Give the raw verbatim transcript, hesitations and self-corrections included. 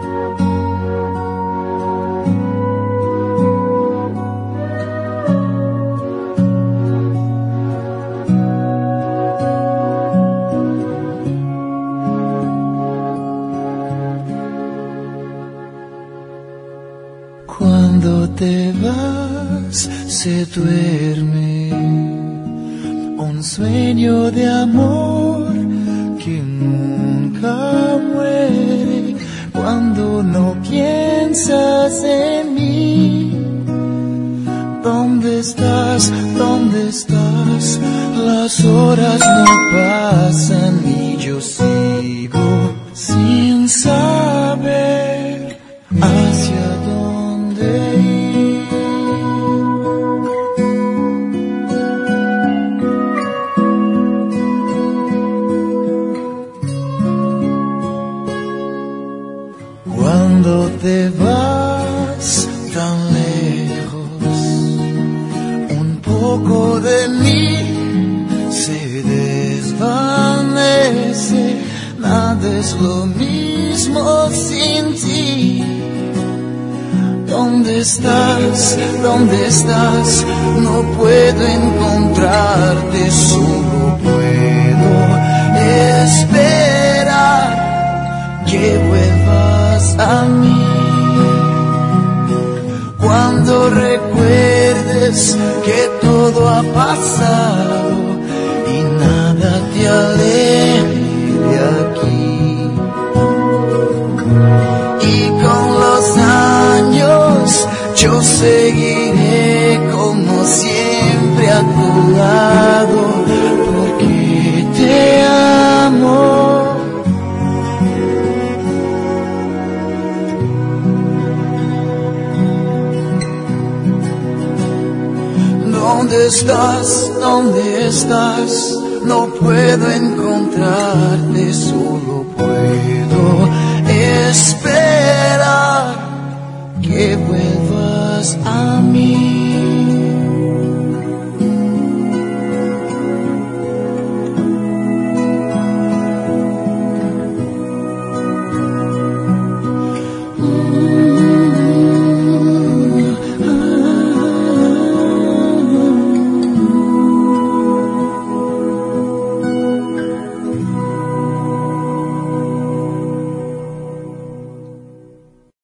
Cuando te vas, se duerme un sueño de amor que nunca muere. Cuando no piensas en mí, ¿dónde estás? ¿Dónde estás? Las horas no pasan y yo sigo sin saber hacia dónde ir. Cuando te vas tan lejos, un poco de mí se desvanece. Nada es lo mismo sin ti. ¿Dónde estás? ¿Dónde estás? No puedo encontrarte, solo puedo esperar que vuelvas a mí. Cuando recuerdes que todo ha pasado y nada te aleje de aquí, y con los años yo seguiré como siempre a tu lado, porque te amo. ¿Dónde estás? ¿Dónde estás? No puedo encontrarte, solo puedo esperar que vuelvas a mí.